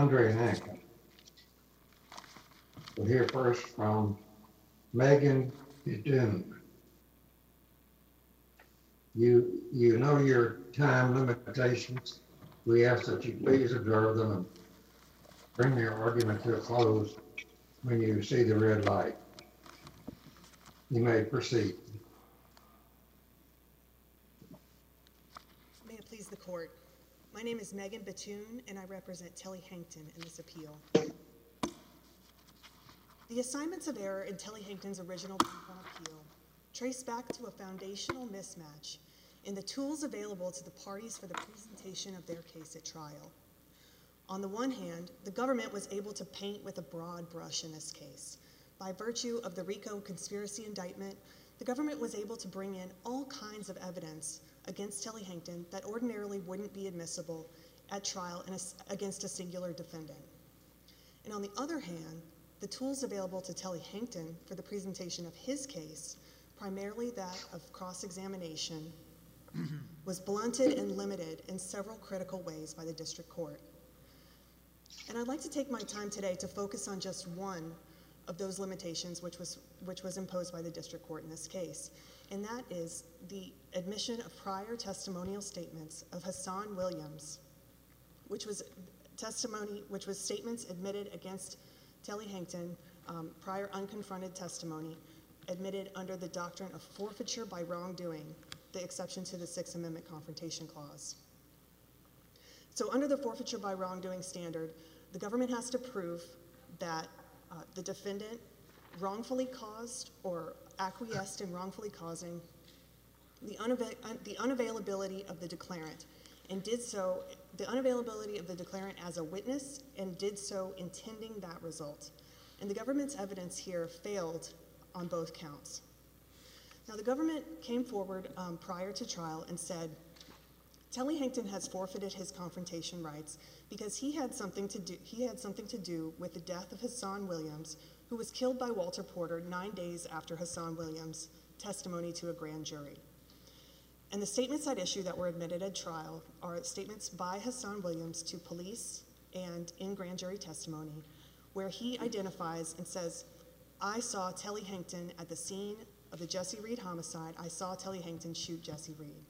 Andre Hankin. We'll hear first from Megan Bethune. You know your time limitations. We ask that you please observe them and bring your argument to a close when you see the red light. You may proceed. May it please the court. My name is Megan Bethune, and I represent Telly Hankton in this appeal. The assignments of error in Telly Hankton's original brief on appeal trace back to a foundational mismatch in the tools available to the parties for the presentation of their case at trial. On the one hand, the government was able to paint with a broad brush in this case. By virtue of the RICO conspiracy indictment, the government was able to bring in all kinds of evidence against Telly Hankton that ordinarily wouldn't be admissible at trial against a singular defendant. And on the other hand, the tools available to Telly Hankton for the presentation of his case, primarily that of cross-examination, was blunted and limited in several critical ways by the district court. And I'd like to take my time today to focus on just one of those limitations which was imposed by the district court in this case, and that is the admission of prior testimonial statements of Hassan Williams, which was statements admitted against Telly Hankton, prior unconfronted testimony, admitted under the doctrine of forfeiture by wrongdoing, the exception to the Sixth Amendment Confrontation Clause. So under the forfeiture by wrongdoing standard, the government has to prove that the defendant wrongfully caused or acquiesced in wrongfully causing the unavailability of the declarant, and did so, the unavailability of the declarant as a witness, and did so intending that result. And the government's evidence here failed on both counts. Now, the government came forward prior to trial and said, Telly Hankton has forfeited his confrontation rights because he had something to do with the death of Hassan Williams, who was killed by Walter Porter 9 days after Hassan Williams' testimony to a grand jury. And the statements at issue that were admitted at trial are statements by Hassan Williams to police and in grand jury testimony, where he identifies and says, I saw Telly Hankton at the scene of the Jesse Reed homicide. I saw Telly Hankton shoot Jesse Reed.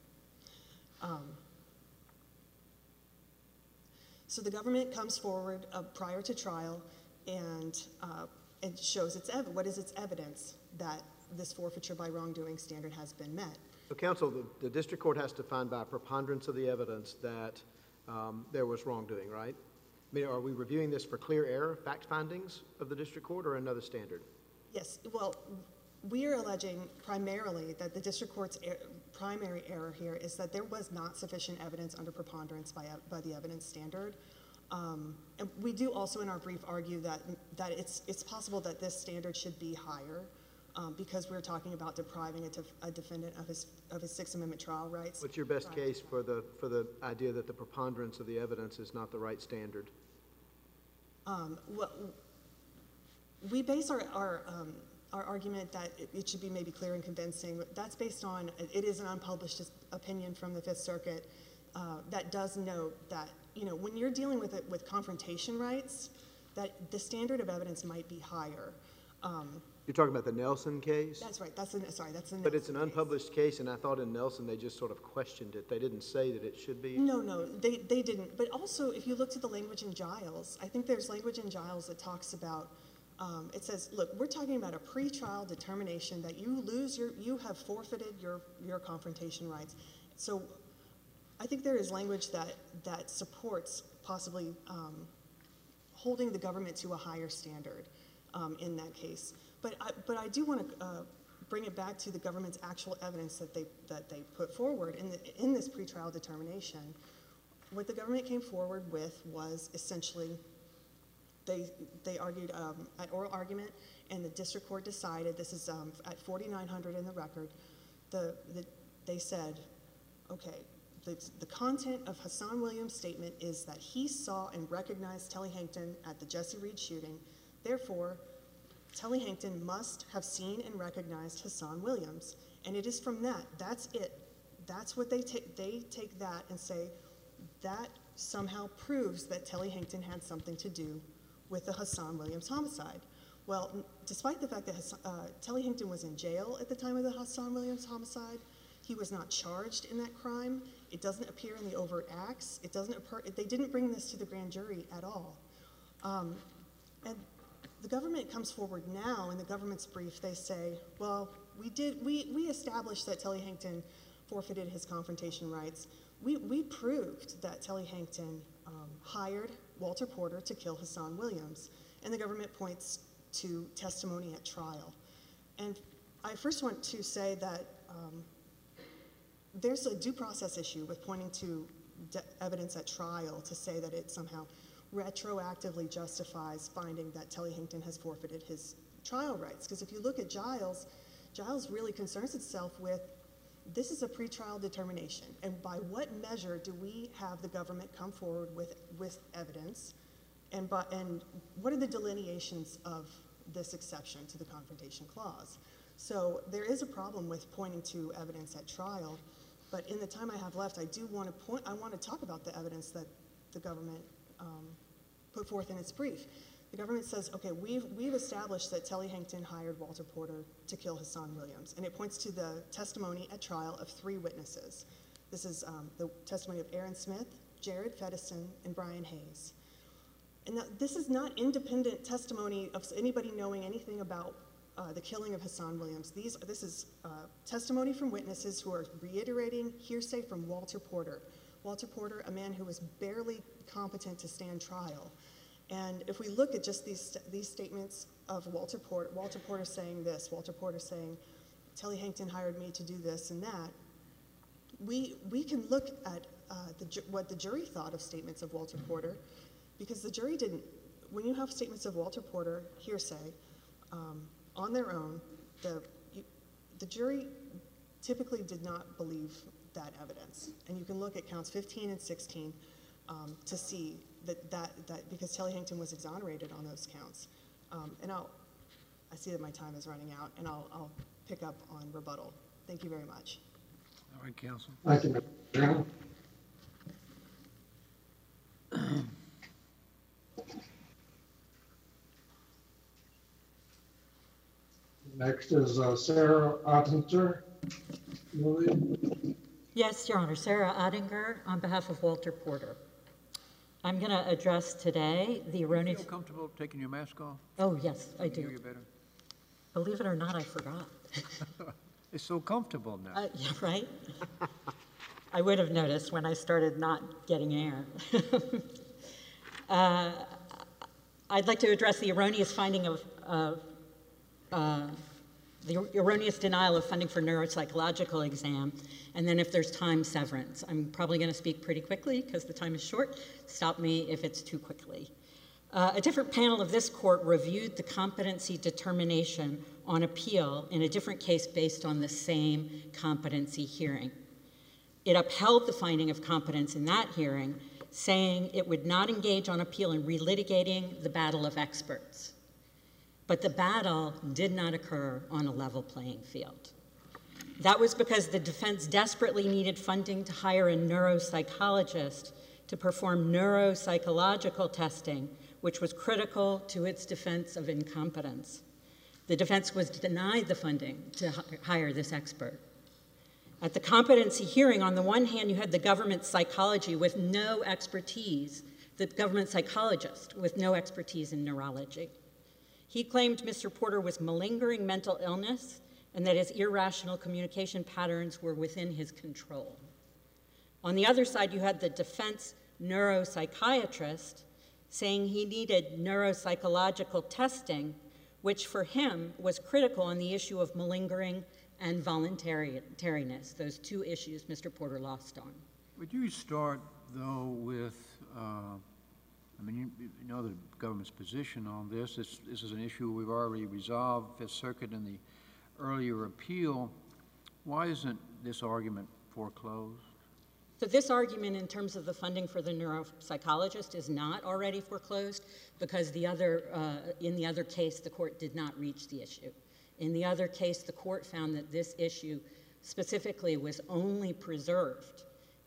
So the government comes forward prior to trial and it shows what is its evidence that this forfeiture by wrongdoing standard has been met. So, counsel, the district court has to find by preponderance of the evidence that there was wrongdoing, right? I mean, are we reviewing this for clear error, fact findings of the district court, or another standard? Yes, well, we are alleging primarily that the district court's primary error here is that there was not sufficient evidence under preponderance by the evidence standard. And we do also in our brief argue that it's possible that this standard should be higher because we're talking about depriving a defendant of his Sixth Amendment trial rights. What's your best case for the idea that the preponderance of the evidence is not the right standard? Well, we base our argument that it should be maybe clear and convincing. That's based on, it is an unpublished opinion from the Fifth Circuit that does note that, you know, when you're dealing with confrontation rights, that the standard of evidence might be higher. You're talking about the Nelson case? That's right. That's the Nelson But it's an unpublished case, and I thought in Nelson they just sort of questioned it. They didn't say that it should be? No, they didn't. But also, if you look to the language in Giles, I think there's language in Giles that talks about, it says, look, we're talking about a pretrial determination that you have forfeited your confrontation rights. So I think there is language that supports possibly holding the government to a higher standard in that case. But I do want to bring it back to the government's actual evidence that they put forward in this pretrial determination. What the government came forward with was essentially they argued at oral argument, and the district court decided, this is at 4,900 in the record, they said, okay, the content of Hassan Williams' statement is that he saw and recognized Telly Hankton at the Jesse Reed shooting. Therefore, Telly Hankton must have seen and recognized Hassan Williams. And it is from that, that's it. That's what they take that and say, that somehow proves that Telly Hankton had something to do with the Hassan Williams homicide. Well, despite the fact that Telly Hankton was in jail at the time of the Hassan Williams homicide, he was not charged in that crime. It doesn't appear in the overt acts. It doesn't appear, they didn't bring this to the grand jury at all. And the government comes forward now in the government's brief. They say, well, we established that Telly Hankton forfeited his confrontation rights. We proved that Telly Hankton hired Walter Porter to kill Hassan Williams. And the government points to testimony at trial. And I first want to say that there's a due process issue with pointing to evidence at trial to say that it somehow retroactively justifies finding that Telly Hankton has forfeited his trial rights. Because if you look at Giles, Giles really concerns itself with, this is a pretrial determination, and by what measure do we have the government come forward with evidence, and what are the delineations of this exception to the Confrontation Clause? So there is a problem with pointing to evidence at trial, but in the time I have left, I want to talk about the evidence that the government put forth in its brief. The government says, okay, we've established that Telly Hankton hired Walter Porter to kill Hassan Williams, and it points to the testimony at trial of 3 witnesses. This is the testimony of Aaron Smith, Jared Feddison, and Brian Hayes. And this is not independent testimony of anybody knowing anything about the killing of Hassan Williams. This is testimony from witnesses who are reiterating hearsay from Walter Porter. Walter Porter, a man who was barely competent to stand trial. And if we look at just these statements of Walter Porter saying this, Walter Porter saying, Telly Hankton hired me to do this and that, we can look at what the jury thought of statements of Walter Porter, because the jury didn't, when you have statements of Walter Porter, hearsay, on their own, the jury typically did not believe that evidence. And you can look at counts 15 and 16 to see that because Telly Hankton was exonerated on those counts. And I see that my time is running out, and I'll pick up on rebuttal. Thank you very much. All right, counsel. Thank you, Mr. Chairman. Next is Sarah Ottinger. Yes, Your Honor. Sarah Ottinger on behalf of Walter Porter. I'm going to address today the erroneous... Feel comfortable taking your mask off? Oh, yes, I do. Hear you better. Believe it or not, I forgot. It's so comfortable now. Yeah, right? I would have noticed when I started not getting air. I'd like to address the erroneous finding of the erroneous denial of funding for neuropsychological exam, and then if there's time, severance. I'm probably going to speak pretty quickly because the time is short. Stop me if it's too quickly. A different panel of this court reviewed the competency determination on appeal in a different case based on the same competency hearing. It upheld the finding of competence in that hearing, saying it would not engage on appeal in relitigating the battle of experts. But the battle did not occur on a level playing field. That was because the defense desperately needed funding to hire a neuropsychologist to perform neuropsychological testing, which was critical to its defense of incompetence. The defense was denied the funding to hire this expert. At the competency hearing, on the one hand, you had the government psychology with no expertise, the government psychologist with no expertise in neurology. He claimed Mr. Porter was malingering mental illness and that his irrational communication patterns were within his control. On the other side, you had the defense neuropsychiatrist saying he needed neuropsychological testing, which for him was critical on the issue of malingering and voluntariness, those 2 issues Mr. Porter lost on. Would you start, though, with, you know the government's position on this. This is an issue we've already resolved, Fifth Circuit in the earlier appeal. Why isn't this argument foreclosed? So this argument in terms of the funding for the neuropsychologist is not already foreclosed because in the other case, the court did not reach the issue. In the other case, the court found that this issue specifically was only preserved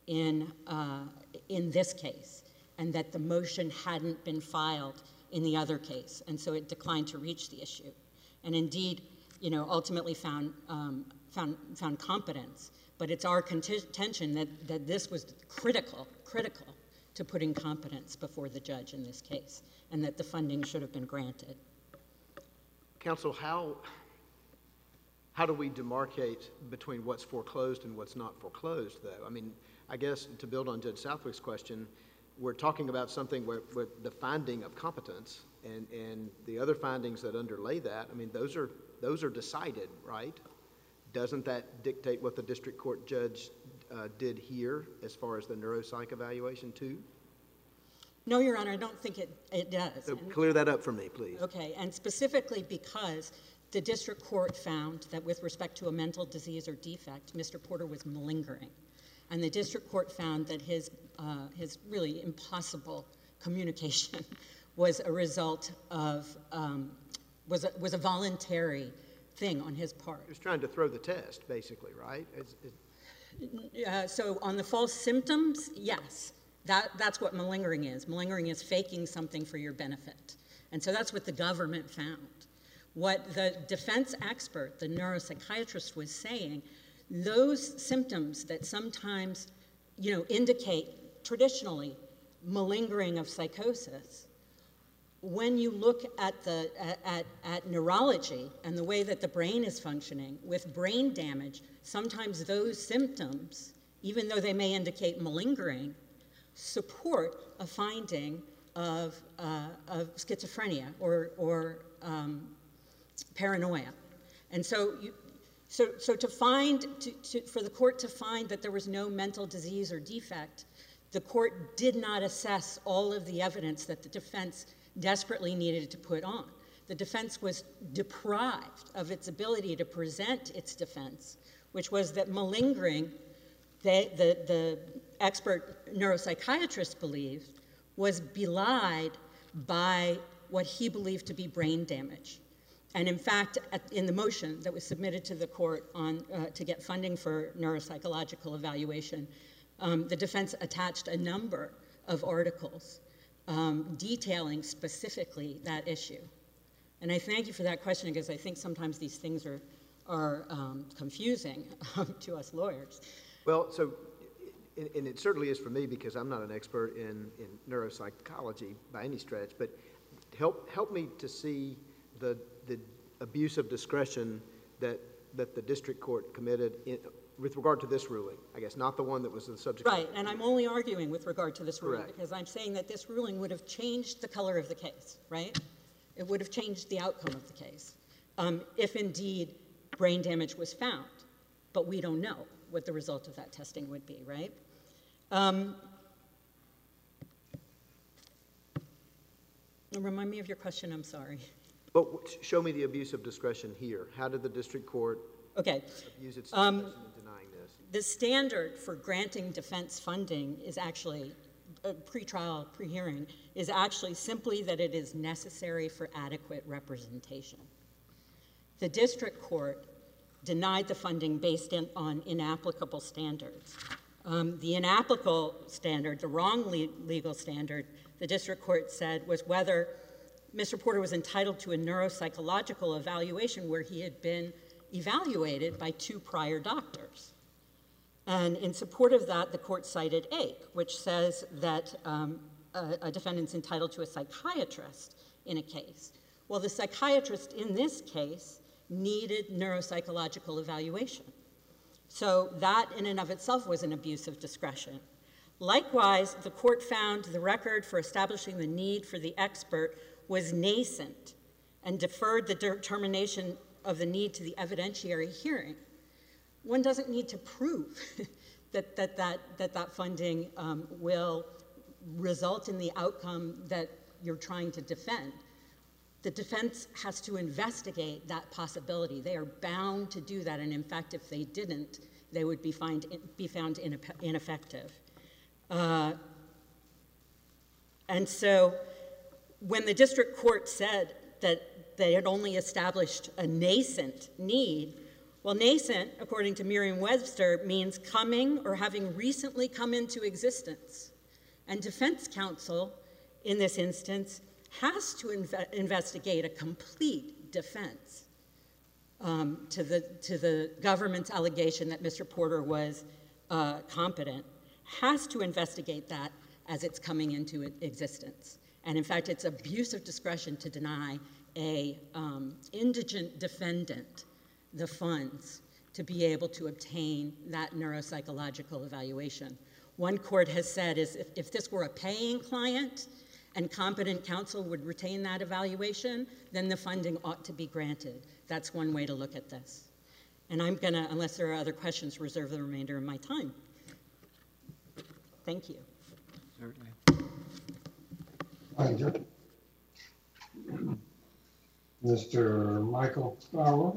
in this case, and that the motion hadn't been filed in the other case, and so it declined to reach the issue, and indeed, ultimately found competence. But it's our contention that this was critical to putting competence before the judge in this case, and that the funding should have been granted. Counsel, how do we demarcate between what's foreclosed and what's not foreclosed, though? I mean, I guess to build on Judge Southwick's question, we're talking about something where the finding of competence and the other findings that underlay that, I mean, those are decided, right? Doesn't that dictate what the district court judge did here as far as the neuropsych evaluation too? No, Your Honor, I don't think it does. So clear that up for me, please. Okay, and specifically because the district court found that with respect to a mental disease or defect, Mr. Porter was malingering. And the district court found that his really impossible communication was a result of, was a voluntary thing on his part. He was trying to throw the test, basically, right? So on the false symptoms, yes. That's what malingering is. Malingering is faking something for your benefit. And so that's what the government found. What the defense expert, the neuropsychiatrist, was saying, those symptoms that sometimes, indicate traditionally malingering of psychosis, when you look at neurology and the way that the brain is functioning, with brain damage, sometimes those symptoms, even though they may indicate malingering, support a finding of schizophrenia or paranoia. And so to find, for the court to find that there was no mental disease or defect, the court did not assess all of the evidence that the defense desperately needed to put on. The defense was deprived of its ability to present its defense, which was that malingering, the expert neuropsychiatrist believed, was belied by what he believed to be brain damage. And in fact, in the motion that was submitted to the court to get funding for neuropsychological evaluation, the defense attached a number of articles detailing specifically that issue. And I thank you for that question, because I think sometimes these things are confusing to us lawyers. Well, so, and it certainly is for me, because I'm not an expert in neuropsychology by any stretch, but help me to see the abuse of discretion that the district court committed with regard to this ruling, I guess, not the one that was the subject. Right, and I'm only arguing with regard to this ruling, Correct. because I'm saying that this ruling would have changed the color of the case, right? It would have changed the outcome of the case, if indeed brain damage was found. But we don't know what the result of that testing would be, right? Remind me of your question, I'm sorry. But show me the abuse of discretion here. How did the district court abuse its discretion in denying this? The standard for granting defense funding is actually, pre-trial, pre-hearing, is actually simply that it is necessary for adequate representation. The district court denied the funding based on inapplicable standards. The inapplicable standard, the wrong legal standard, the district court said, was whether Mr. Porter was entitled to a neuropsychological evaluation where he had been evaluated by 2 prior doctors. And in support of that, the court cited Ake, which says that a defendant's entitled to a psychiatrist in a case. Well, the psychiatrist in this case needed neuropsychological evaluation. So that in and of itself was an abuse of discretion. Likewise, the court found the record for establishing the need for the expert was nascent and deferred the determination of the need to the evidentiary hearing. One doesn't need to prove that funding will result in the outcome that you're trying to defend. The defense has to investigate that possibility. They are bound to do that, and in fact, if they didn't, they would be found ineffective. And so when the district court said that they had only established a nascent need, Well, nascent, according to Merriam-Webster, means coming or having recently come into existence. And defense counsel, in this instance, has to investigate a complete defense to the government's allegation that Mr. Porter was competent, has to investigate that as it's coming into existence. And in fact, it's abuse of discretion to deny a indigent defendant the funds to be able to obtain that neuropsychological evaluation. One court has said is if this were a paying client and competent counsel would retain that evaluation, then the funding ought to be granted. That's one way to look at this. And I'm gonna, unless there are other questions, reserve the remainder of my time. Thank you. Certainly. Thank you. Mr. Michael Fowler.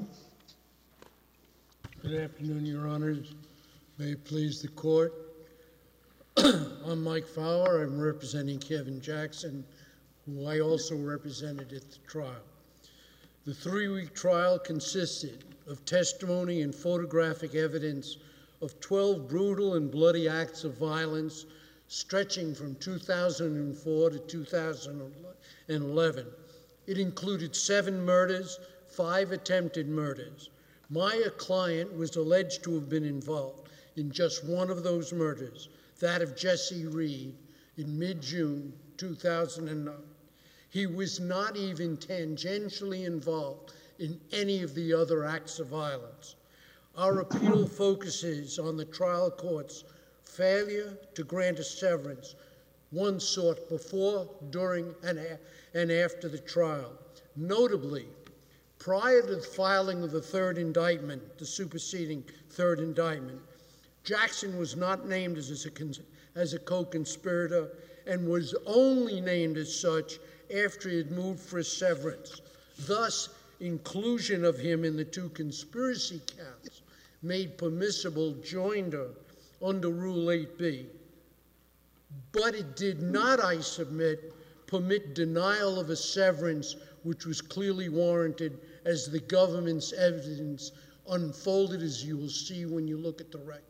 Good afternoon, Your Honors. May it please the court. I'm Mike Fowler. I'm representing Kevin Jackson, who I also represented at the trial. The 3-week trial consisted of testimony and photographic evidence of 12 brutal and bloody acts of violence stretching from 2004 to 2011. It included 7 murders, 5 attempted murders. My client was alleged to have been involved in just one of those murders, that of Jesse Reed, in mid-June 2009. He was not even tangentially involved in any of the other acts of violence. Our appeal focuses on the trial court's failure to grant a severance, one sought before, during, and after the trial. Notably, prior to the filing of the 3rd indictment, the superseding 3rd indictment, Jackson was not named as a co-conspirator and was only named as such after he had moved for a severance. Thus, inclusion of him in the 2 conspiracy counts made permissible joinder under Rule 8b. But it did not, I submit, permit denial of a severance which was clearly warranted as the government's evidence unfolded, as you will see when you look at the record.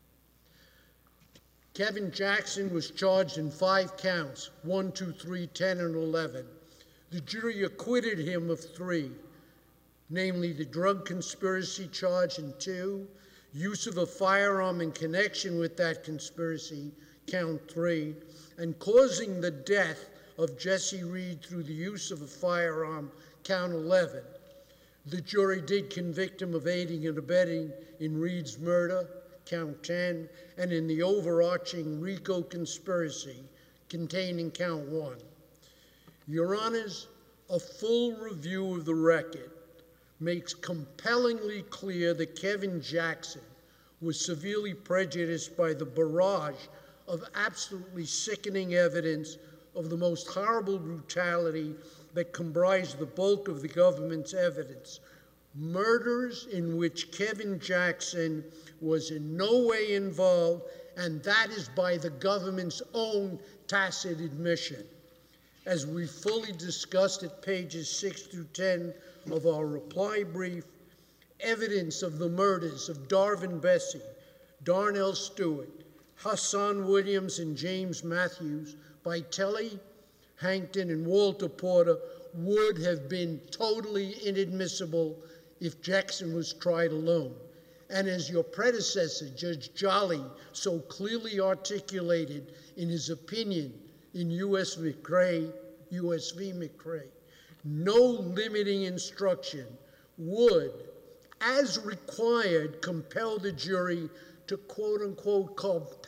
Kevin Jackson was charged in 5 counts, 1, 2, 3, 10, and 11. The jury acquitted him of 3, namely the drug conspiracy charge in 2, use of a firearm in connection with that conspiracy, count 3, and causing the death of Jesse Reed through the use of a firearm, count 11. The jury did convict him of aiding and abetting in Reed's murder, count 10, and in the overarching RICO conspiracy containing count 1. Your Honors, a full review of the record makes compellingly clear that Kevin Jackson was severely prejudiced by the barrage of absolutely sickening evidence of the most horrible brutality that comprised the bulk of the government's evidence. Murders in which Kevin Jackson was in no way involved, and that is by the government's own tacit admission. As we fully discussed at pages 6 through 10 of our reply brief, evidence of the murders of Darvin Bessie, Darnell Stewart, Hassan Williams, and James Matthews by Telly Hankton and Walter Porter would have been totally inadmissible if Jackson was tried alone. And as your predecessor, Judge Jolly, so clearly articulated in his opinion in U.S. v. McRae, no limiting instruction would, as required, compel the jury to quote-unquote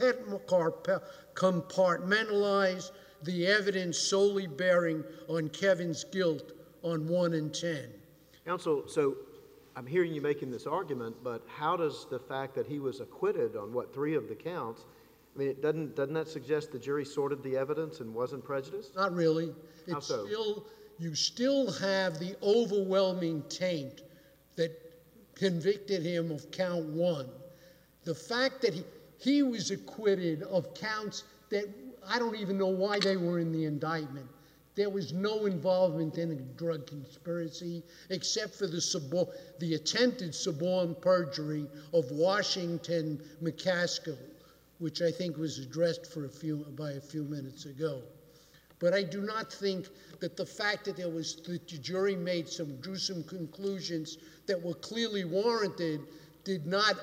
compartmentalize the evidence solely bearing on Kevin's guilt on 1 and 10. Counsel, so I'm hearing you making this argument, but how does the fact that he was acquitted on, 3 of the counts, I mean, doesn't that suggest the jury sorted the evidence and wasn't prejudiced? Not really. How so? You still have the overwhelming taint that convicted him of count 1. The fact that he was acquitted of counts that I don't even know why they were in the indictment. there was no involvement in a drug conspiracy except for the attempted suborn perjury of Washington McCaskill, which I think was addressed by a few minutes ago. But I do not think that the fact that the jury drew some conclusions that were clearly warranted did not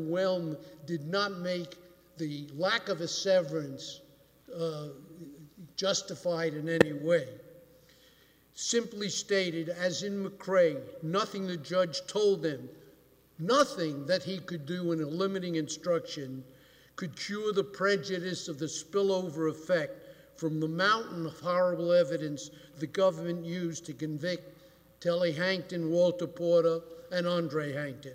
make the lack of a severance justified in any way. Simply stated, as in McRae, nothing the judge told him, nothing that he could do in a limiting instruction could cure the prejudice of the spillover effect from the mountain of horrible evidence the government used to convict Telly Hankton, Walter Porter, and Andre Hankton.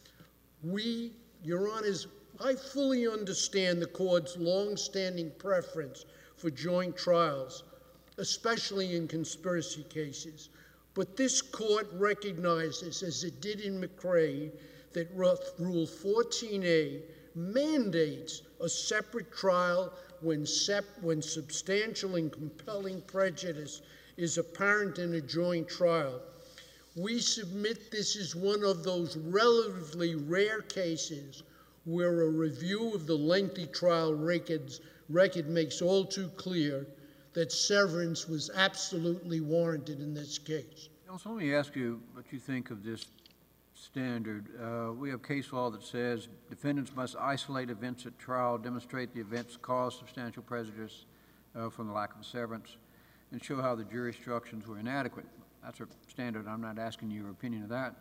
Your Honors, I fully understand the court's long-standing preference for joint trials, especially in conspiracy cases. But this court recognizes, as it did in McRae, that Rule 14a mandates a separate trial when substantial and compelling prejudice is apparent in a joint trial. We submit this is one of those relatively rare cases where a review of the lengthy trial record makes all too clear that severance was absolutely warranted in this case. Counsel, let me ask you what you think of this standard. We have case law that says defendants must isolate events at trial, demonstrate the events caused substantial prejudice from the lack of severance, and show how the jury instructions were inadequate. That's a standard. I'm not asking your opinion of that.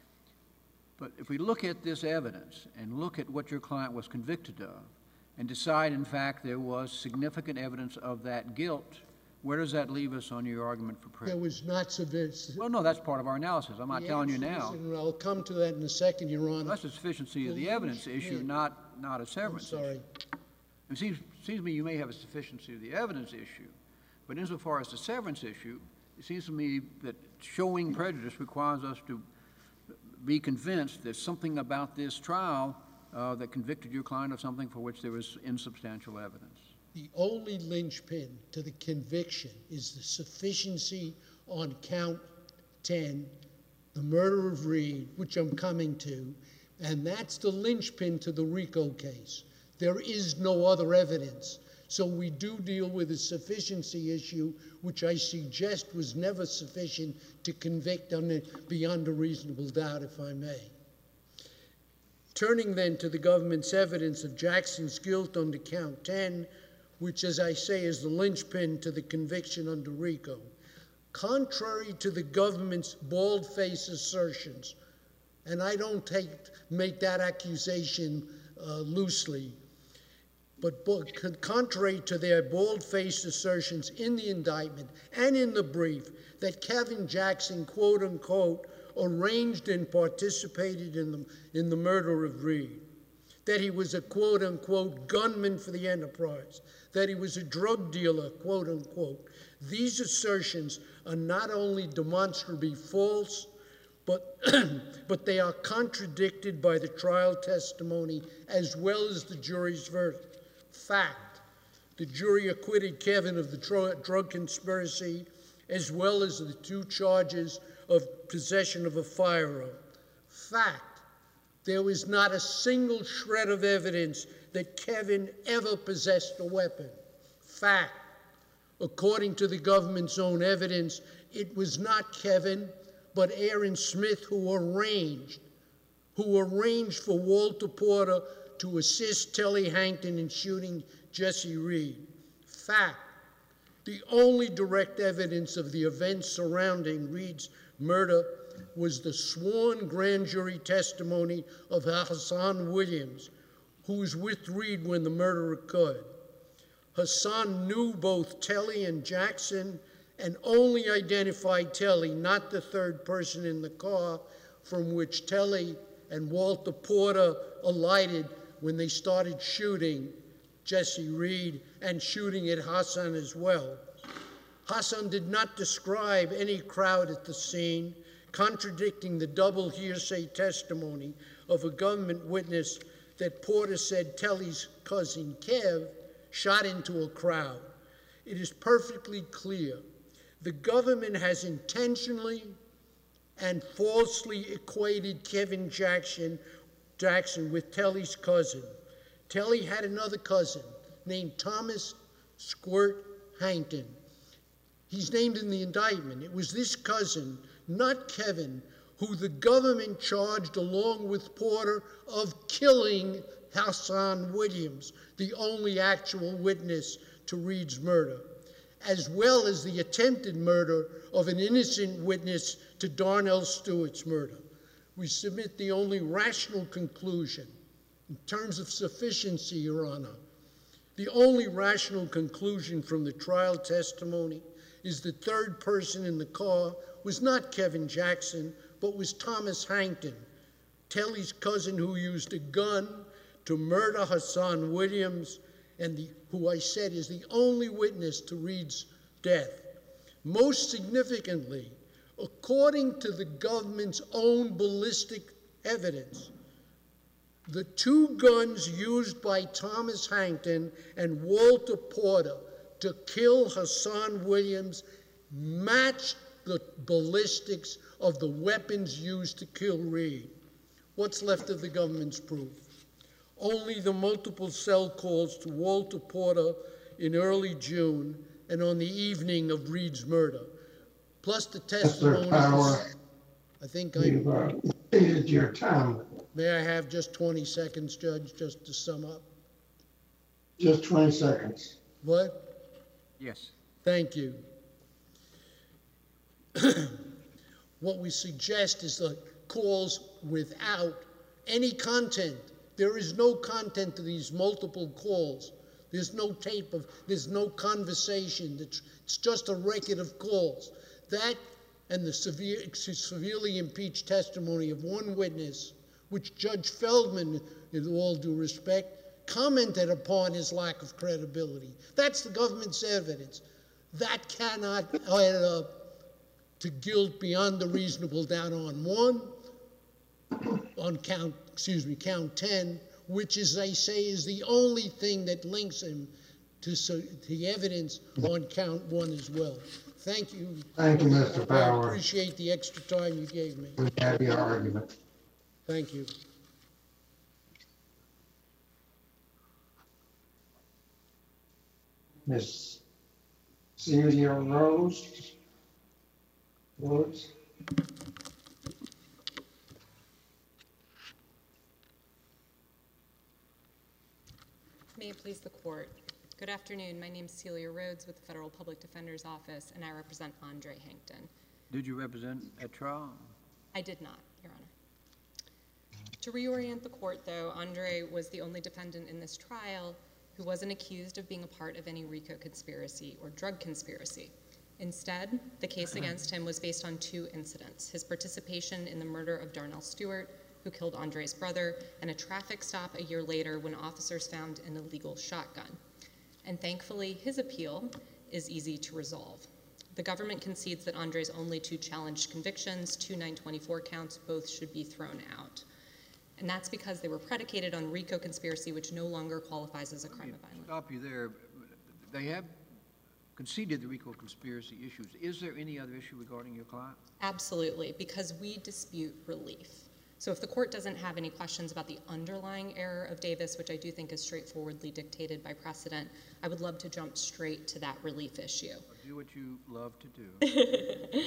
But if we look at this evidence and look at what your client was convicted of and decide, in fact, there was significant evidence of that guilt, where does that leave us on your argument for prejudice? There was not sufficient. Well, no, that's part of our analysis. I'm not telling you now. And I'll come to that in a second, Your Honor. That's a sufficiency of the evidence issue, not a severance issue. It seems to me you may have a sufficiency of the evidence issue, but insofar as the severance issue, it seems to me that showing prejudice requires us to be convinced there's something about this trial that convicted your client of something for which there was insubstantial evidence. The only linchpin to the conviction is the sufficiency on count 10, the murder of Reed, which I'm coming to, and that's the linchpin to the RICO case. There is no other evidence. So we do deal with a sufficiency issue, which I suggest was never sufficient to convict beyond a reasonable doubt, if I may. Turning then to the government's evidence of Jackson's guilt under count 10, which, as I say, is the linchpin to the conviction under RICO. Contrary to the government's bald-faced assertions, and I don't make that accusation loosely, but contrary to their bald-faced assertions in the indictment and in the brief that Kevin Jackson, quote-unquote, arranged and participated in the murder of Reed, that he was a quote-unquote gunman for the enterprise, that he was a drug dealer, quote-unquote. These assertions are not only demonstrably false, but they are contradicted by the trial testimony as well as the jury's verdict. Fact, the jury acquitted Kevin of the drug conspiracy as well as the 2 charges of possession of a firearm. Fact, there was not a single shred of evidence that Kevin ever possessed a weapon. Fact, according to the government's own evidence, it was not Kevin, but Aaron Smith who arranged for Walter Porter to assist Telly Hankton in shooting Jesse Reed. Fact, the only direct evidence of the events surrounding Reed's murder was the sworn grand jury testimony of Hassan Williams, who was with Reed when the murder occurred. Hassan knew both Telly and Jackson and only identified Telly, not the third person in the car from which Telly and Walter Porter alighted when they started shooting Jesse Reed and shooting at Hassan as well. Hassan did not describe any crowd at the scene, contradicting the double hearsay testimony of a government witness that Porter said Telly's cousin Kev shot into a crowd. It is perfectly clear The government has intentionally and falsely equated Kevin Jackson with Telly's cousin. Telly had another cousin named Thomas Squirt Hankton. He's named in the indictment. It was this cousin, not Kevin, who the government charged along with Porter of killing Hassan Williams, the only actual witness to Reed's murder, as well as the attempted murder of an innocent witness to Darnell Stewart's murder. We submit the only rational conclusion in terms of sufficiency, Your Honor. The only rational conclusion from the trial testimony is the third person in the car was not Kevin Jackson, but was Thomas Hankton, Telly's cousin who used a gun to murder Hassan Williams, and who I said is the only witness to Reed's death. Most significantly, according to the government's own ballistic evidence, the two guns used by Thomas Hankton and Walter Porter to kill Hassan Williams matched the ballistics of the weapons used to kill Reed. What's left of the government's proof? Only the multiple cell calls to Walter Porter in early June and on the evening of Reed's murder, plus the testimony. Mr. Power, I think you've exceeded your time. May I have just 20 seconds, Judge, just to sum up? Just 20 seconds. What? Yes. Thank you. What we suggest is the calls without any content. There is no content to these multiple calls. There's no tape there's no conversation. It's just a record of calls. That and the severely impeached testimony of one witness, which Judge Feldman, with all due respect, commented upon his lack of credibility. That's the government's evidence. That cannot add up to guilt beyond a reasonable doubt on count 10, which, as I say, is the only thing that links him to the evidence on count 1 as well. Thank you. Thank you, Mr. Power. I appreciate the extra time you gave me. We have your argument. Thank you. Miss Celia Rhodes. May it please the court. Good afternoon. My name is Celia Rhodes with the Federal Public Defender's Office, and I represent Andre Hankton. Did you represent at trial? I did not, Your Honor. To reorient the court, though, Andre was the only defendant in this trial who wasn't accused of being a part of any RICO conspiracy or drug conspiracy. Instead, the case against him was based on 2 incidents: his participation in the murder of Darnell Stewart, who killed Andre's brother, and a traffic stop a year later when officers found an illegal shotgun. And thankfully, his appeal is easy to resolve. The government concedes that Andre's only 2 challenged convictions, 2 924 counts, both should be thrown out. And that's because they were predicated on RICO conspiracy, which no longer qualifies as a crime of violence. Stop you there. They have conceded the RICO conspiracy issues. Is there any other issue regarding your client? Absolutely, because we dispute relief. So if the court doesn't have any questions about the underlying error of Davis, which I do think is straightforwardly dictated by precedent, I would love to jump straight to that relief issue. Do what you love to do.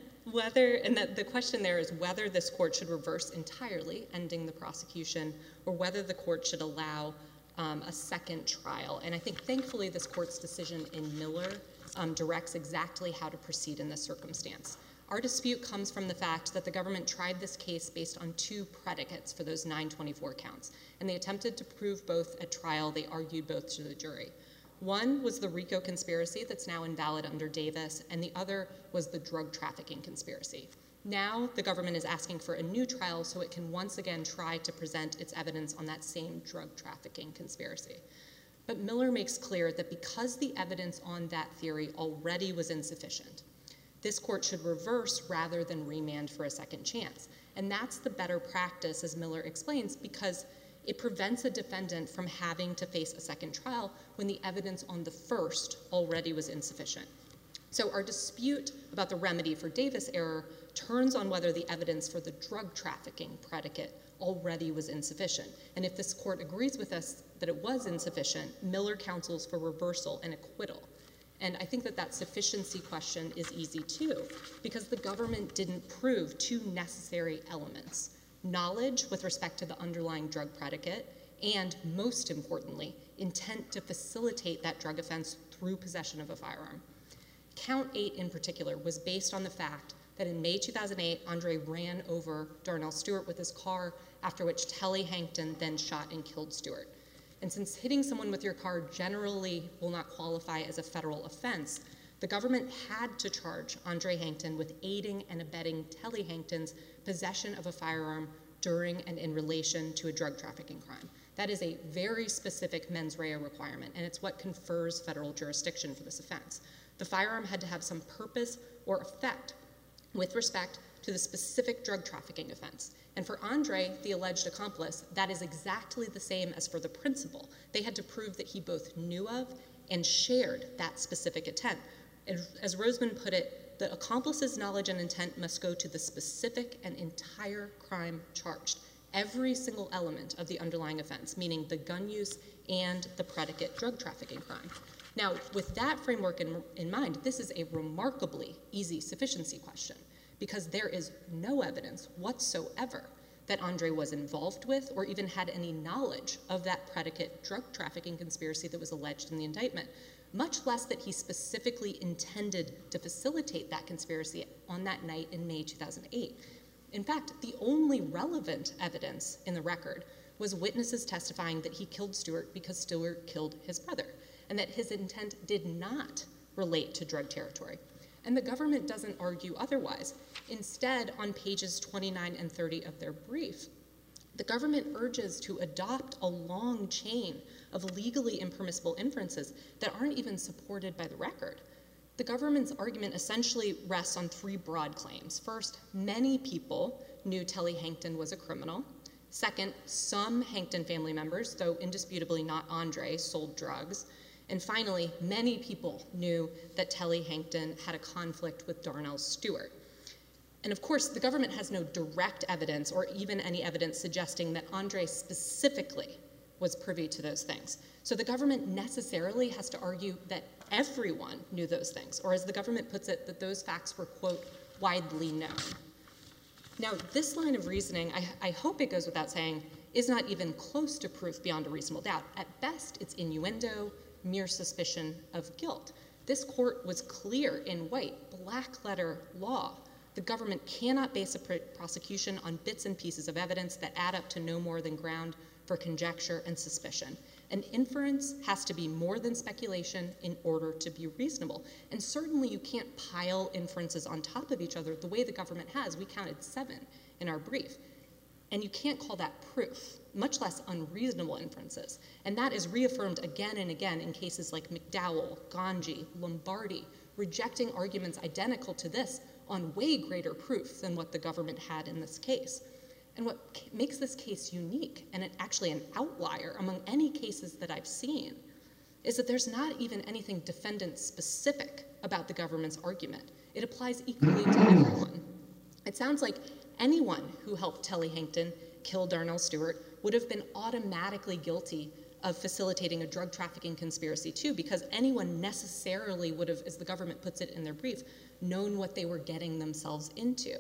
The question there is whether this court should reverse entirely, ending the prosecution, or whether the court should allow a second trial. And I think thankfully this court's decision in Miller directs exactly how to proceed in this circumstance. Our dispute comes from the fact that the government tried this case based on 2 predicates for those 924 counts, and they attempted to prove both at trial. They argued both to the jury. One was the RICO conspiracy that's now invalid under Davis, and the other was the drug trafficking conspiracy. Now the government is asking for a new trial so it can once again try to present its evidence on that same drug trafficking conspiracy. But Miller makes clear that because the evidence on that theory already was insufficient, this court should reverse rather than remand for a second chance. And that's the better practice, as Miller explains, because it prevents a defendant from having to face a second trial when the evidence on the first already was insufficient. So our dispute about the remedy for Davis error turns on whether the evidence for the drug trafficking predicate already was insufficient. And if this court agrees with us that it was insufficient, Miller counsels for reversal and acquittal. And I think that that sufficiency question is easy too, because the government didn't prove two necessary elements: knowledge with respect to the underlying drug predicate, and most importantly, intent to facilitate that drug offense through possession of a firearm. Count 8 in particular was based on the fact that in May 2008, Andre ran over Darnell Stewart with his car, after which Telly Hankton then shot and killed Stewart. And since hitting someone with your car generally will not qualify as a federal offense, the government had to charge Andre Hankton with aiding and abetting Telly Hankton's possession of a firearm during and in relation to a drug trafficking crime. That is a very specific mens rea requirement, and it's what confers federal jurisdiction for this offense. The firearm had to have some purpose or effect with respect to the specific drug trafficking offense. And for Andre, the alleged accomplice, that is exactly the same as for the principal. They had to prove that he both knew of and shared that specific intent. As Roseman put it, the accomplice's knowledge and intent must go to the specific and entire crime charged, every single element of the underlying offense, meaning the gun use and the predicate drug trafficking crime. Now, with that framework in mind, this is a remarkably easy sufficiency question, because there is no evidence whatsoever that Andre was involved with or even had any knowledge of that predicate drug trafficking conspiracy that was alleged in the indictment, much less that he specifically intended to facilitate that conspiracy on that night in May 2008. In fact, the only relevant evidence in the record was witnesses testifying that he killed Stewart because Stewart killed his brother, and that his intent did not relate to drug territory. And the government doesn't argue otherwise. Instead, on pages 29 and 30 of their brief, the government urges to adopt a long chain of legally impermissible inferences that aren't even supported by the record. The government's argument essentially rests on three broad claims. First, many people knew Telly Hankton was a criminal. Second, some Hankton family members, though indisputably not Andre, sold drugs. And finally, many people knew that Telly Hankton had a conflict with Darnell Stewart. And of course, the government has no direct evidence or even any evidence suggesting that Andre specifically was privy to those things. So the government necessarily has to argue that everyone knew those things, or as the government puts it, that those facts were, quote, widely known. Now, this line of reasoning, I hope it goes without saying, is not even close to proof beyond a reasonable doubt. At best, it's innuendo, mere suspicion of guilt. This court was clear in white, black letter law. The government cannot base a prosecution on bits and pieces of evidence that add up to no more than ground for conjecture and suspicion. An inference has to be more than speculation in order to be reasonable. And certainly you can't pile inferences on top of each other the way the government has. We counted 7 in our brief. And you can't call that proof, much less unreasonable inferences. And that is reaffirmed again and again in cases like McDowell, Ganji, Lombardi, rejecting arguments identical to this on way greater proof than what the government had in this case. And what makes this case unique, and actually an outlier among any cases that I've seen, is that there's not even anything defendant-specific about the government's argument. It applies equally to everyone. It sounds like anyone who helped Telly Hankton kill Darnell Stewart would have been automatically guilty of facilitating a drug trafficking conspiracy too, because anyone necessarily would have, as the government puts it in their brief, known what they were getting themselves into.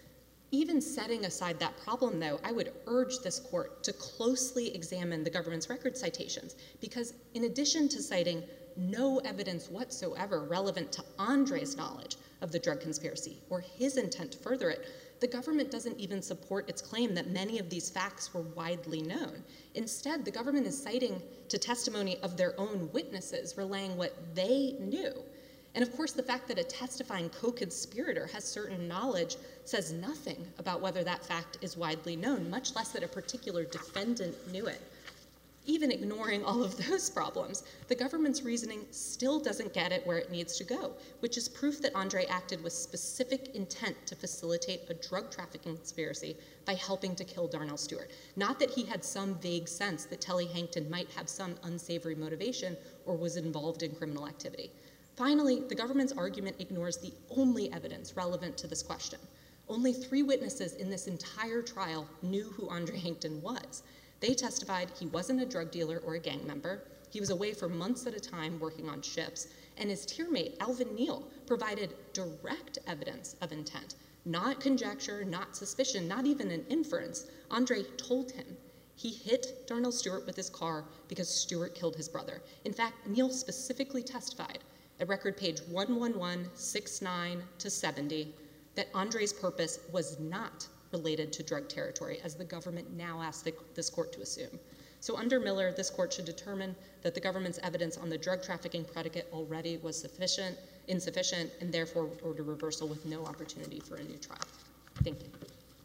Even setting aside that problem, though, I would urge this court to closely examine the government's record citations, because in addition to citing no evidence whatsoever relevant to Andre's knowledge of the drug conspiracy or his intent to further it, the government doesn't even support its claim that many of these facts were widely known. Instead, the government is citing to testimony of their own witnesses relaying what they knew. And of course, the fact that a testifying co-conspirator has certain knowledge says nothing about whether that fact is widely known, much less that a particular defendant knew it. Even ignoring all of those problems, the government's reasoning still doesn't get it where it needs to go, which is proof that Andre acted with specific intent to facilitate a drug trafficking conspiracy by helping to kill Darnell Stewart. Not that he had some vague sense that Telly Hankton might have some unsavory motivation or was involved in criminal activity. Finally, the government's argument ignores the only evidence relevant to this question. Only 3 witnesses in this entire trial knew who Andre Hankton was. They testified he wasn't a drug dealer or a gang member. He was away for months at a time working on ships, and his tiermate, Alvin Neal, provided direct evidence of intent. Not conjecture, not suspicion, not even an inference. Andre told him he hit Darnell Stewart with his car because Stewart killed his brother. In fact, Neal specifically testified at record page 11169 to 70 that Andre's purpose was not related to drug territory, as the government now asks this court to assume. So under Miller, this court should determine that the government's evidence on the drug trafficking predicate already was insufficient, and therefore order reversal with no opportunity for a new trial. Thank you.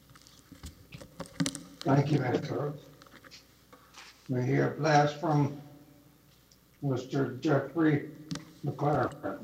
Thank you, Ms. Curtis. We hear last from Mr. Jeffrey McLaren.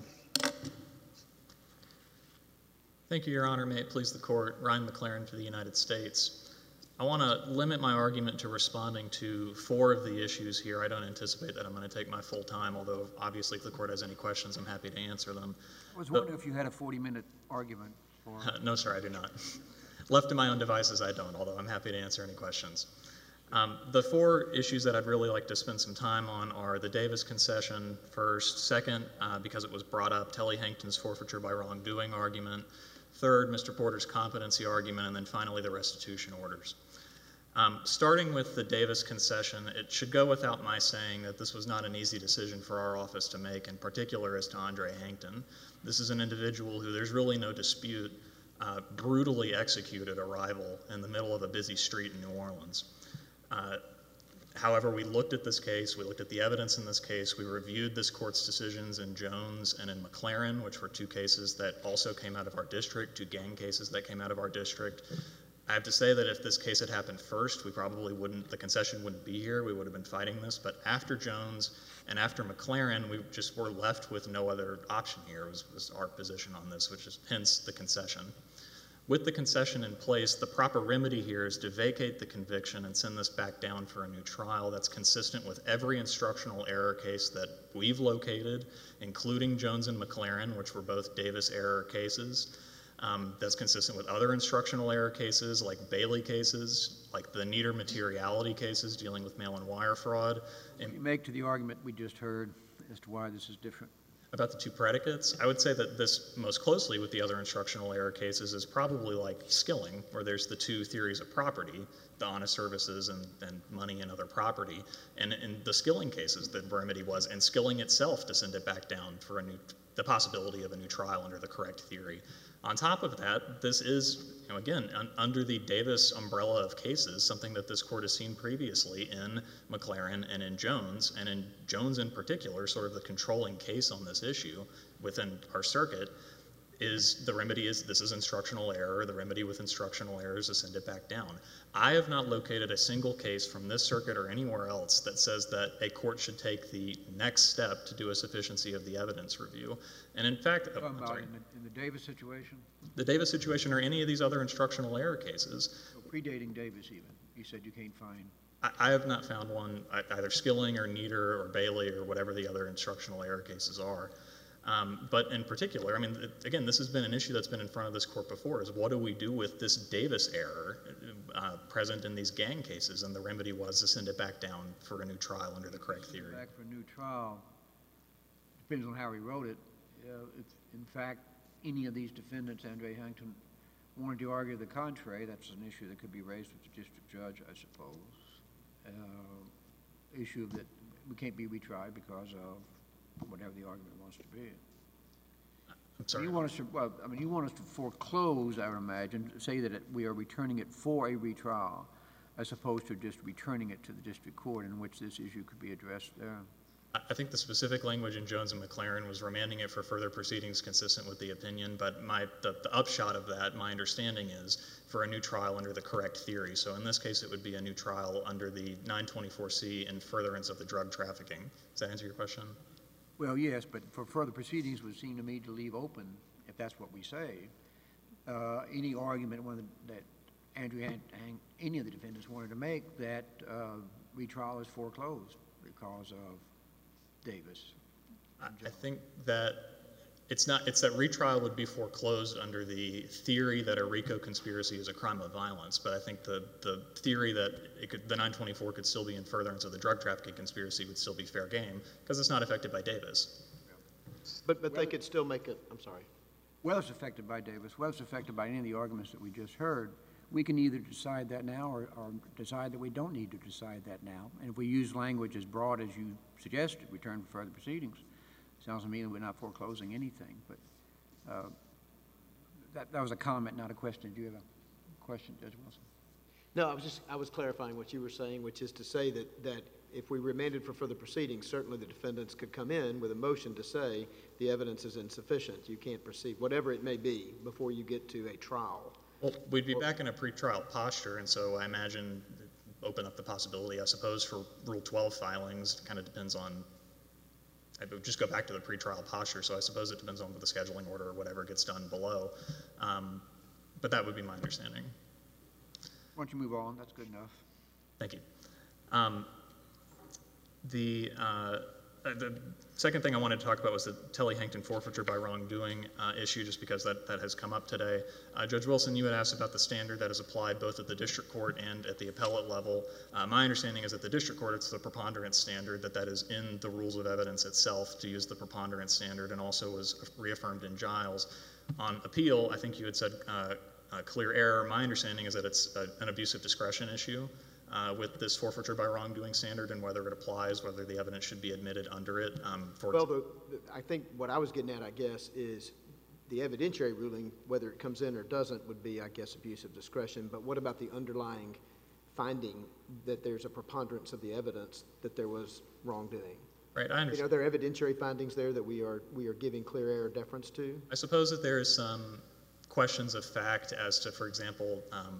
Thank you, Your Honor. May it please the court. Ryan McLaren for the United States. I want to limit my argument to responding to 4 of the issues here. I don't anticipate that I'm going to take my full time, although obviously if the court has any questions, I'm happy to answer them. I was wondering if you had a 40-minute argument. No, sir, I do not. Left to my own devices, I don't, although I'm happy to answer any questions. The 4 issues that I'd really like to spend some time on are the Davis concession first, second, because it was brought up, Telly Hankton's forfeiture by wrongdoing argument, third, Mr. Porter's competency argument, and then finally the restitution orders. Starting with the Davis concession, it should go without my saying that this was not an easy decision for our office to make, in particular as to Andre Hankton. This is an individual who there's really no dispute brutally executed a rival in the middle of a busy street in New Orleans. However, we looked at this case, we looked at the evidence in this case, we reviewed this court's decisions in Jones and in McLaren, which were 2 cases that also came out of our district, 2 gang cases that came out of our district. I have to say that if this case had happened first, we probably wouldn't, the concession wouldn't be here, we would have been fighting this, but after Jones and after McLaren, we just were left with no other option here, was our position on this, which is hence the concession. With the concession in place, the proper remedy here is to vacate the conviction and send this back down for a new trial that's consistent with every instructional error case that we've located, including Jones and McLaren, which were both Davis error cases. That's consistent with other instructional error cases, like Bailey cases, like the Nieder materiality cases dealing with mail-and wire fraud. And you make to the argument we just heard as to why this is different. About the 2 predicates, I would say that this most closely with the other instructional error cases is probably like Skilling, where there's the 2 theories of property, the honest services and money and other property. And in the Skilling cases, the remedy was, and Skilling itself, to send it back down for the possibility of a new trial under the correct theory. On top of that, this is, again, under the Davis umbrella of cases, something that this court has seen previously in McLaren and in Jones, and in Jones in particular, sort of the controlling case on this issue within our circuit, is the remedy is this is instructional error. The remedy with instructional errors is send it back down. I have not located a single case from this circuit or anywhere else that says that a court should take the next step to do a sufficiency of the evidence review. And in fact, in the Davis situation? The Davis situation or any of these other instructional error cases. So predating Davis even, you said you can't find. I have not found one, either Skilling or Nieder or Bailey or whatever the other instructional error cases are. But in particular, I mean, again, this has been an issue that's been in front of this court before, is what do we do with this Davis error present in these gang cases? And the remedy was to send it back down for a new trial under the correct theory. Back for a new trial, depends on how he wrote it. If, in fact, any of these defendants, Andre Hankton, wanted to argue the contrary, that's an issue that could be raised with the district judge, I suppose. Issue that we can't be retried because of whatever the argument wants to be. I'm sorry. You want us to, well, I mean, you want us to foreclose, I would imagine, say that we are returning it for a retrial, as opposed to just returning it to the district court in which this issue could be addressed there. I think the specific language in Jones and McLaren was remanding it for further proceedings consistent with the opinion, but the upshot of that, my understanding is, for a new trial under the correct theory. So in this case, it would be a new trial under the 924C in furtherance of the drug trafficking. Does that answer your question? Well, yes, but for further proceedings would seem to me to leave open, if that's what we say, any argument that any of the defendants wanted to make that retrial is foreclosed because of Davis. I think that It's not. It's that retrial would be foreclosed under the theory that a RICO conspiracy is a crime of violence. But I think the theory that the 924 could still be in furtherance of the drug trafficking conspiracy would still be fair game because it's not affected by Davis. But they could still make it, I'm sorry. Whether it's affected by Davis, whether it's affected by any of the arguments that we just heard, we can either decide that now or decide that we don't need to decide that now. And if we use language as broad as you suggested, return for further proceedings, sounds to me that we're not foreclosing anything. But that was a comment, not a question. Do you have a question, Judge Wilson? No, I was clarifying what you were saying, which is to say that if we remanded for further proceedings, certainly the defendants could come in with a motion to say the evidence is insufficient, you can't proceed, whatever it may be, before you get to a trial. Well, we'd be back in a pretrial posture, and so I imagine open up the possibility, I suppose, for Rule 12 filings. Kind of depends on, I would just go back to the pretrial posture, so I suppose it depends on the scheduling order or whatever gets done below. But that would be my understanding. Why don't you move on? That's good enough. Thank you. The second thing I wanted to talk about was the Telly-Hankton forfeiture by wrongdoing issue, just because that has come up today. Judge Wilson, you had asked about the standard that is applied both at the district court and at the appellate level. My understanding is at the district court it's the preponderance standard, that is in the rules of evidence itself to use the preponderance standard, and also was reaffirmed in Giles. On appeal, I think you had said clear error. My understanding is that it's an abuse of discretion issue with this forfeiture by wrongdoing standard, and whether it applies, whether the evidence should be admitted under it. Well, I think what I was getting at, I guess, is the evidentiary ruling, whether it comes in or doesn't, would be, I guess, abuse of discretion. But what about the underlying finding that there's a preponderance of the evidence that there was wrongdoing? Right, I understand. Are there evidentiary findings there that we are giving clear error deference to? I suppose that there is some questions of fact as to, for example,